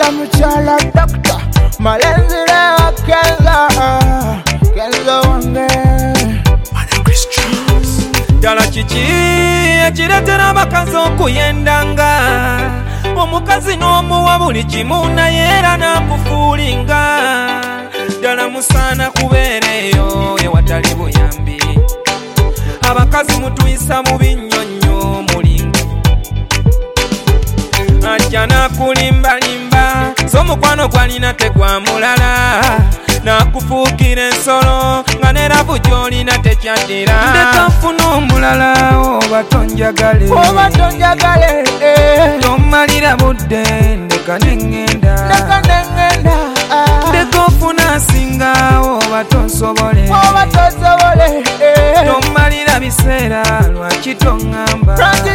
Kenza muchala doctor malenzile wa Kenza wange Dala kiki ekiretera abakazi okuyendanga omukazi n'omuwa buli kimu naye era n'akufuulinga ddala musaana kubeereyo ewatali buyambi abakazi mutuyisa mu binnyonnyo mulingo ajja n'akulimbalimba z'omukwano gwalina tegwa mulala n'akufuukira ensolo nga n'eravu gy'olina tekyaddira ndeka nfuna omulala oba tonjagale tomalira budde ndeka neŋŋenda ndeka ofuna asinga oba tonsobole tomalira biseera lwaki toŋŋamba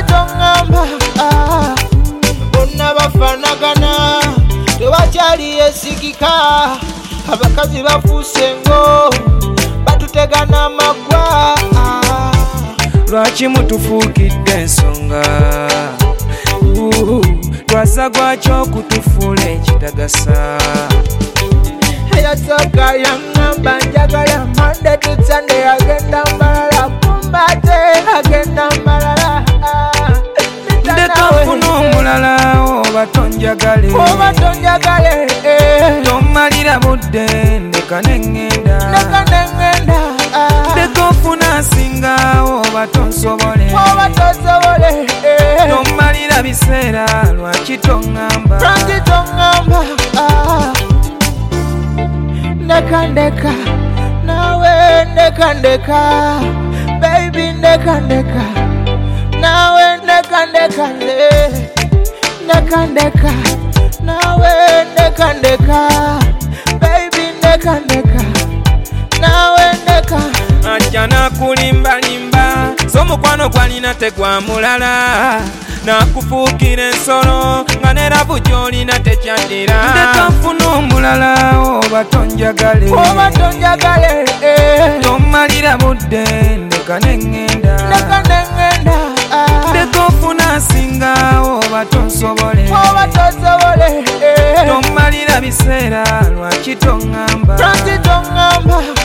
bonna bafaanagana tewakyali yesigika abakazi bafuuse ngo batutegana amagwa lwaki mutufuukidde ensonga lwaza gwaki okutufuula ekitagasa eyasooka yaŋŋamba njagala Monday to Sunday agenda mbalala kumbate agenda mbalala ndeka nfuna omulala oba tonjagale tomalira budde ndeka neŋŋenda ndeka ofuna asinga oba tonsobole tomalira biseera lwaki toŋŋamba ndeka nawe ndeka baby ndeka nawe ndeka nawe ndeka baby ndeka nawe ndeka ajja n'akulimbalimba z'omukwano gwalina tegwa mulala n'akufuukira ensolo nga n'eravu gy'olina tekyaddira ndeka nfuna omulala oba tonjagale tomalira budde ndeka neŋŋenda ndeka ofuna asinga oba tonsobole tomalira biseera lwaki toŋŋamba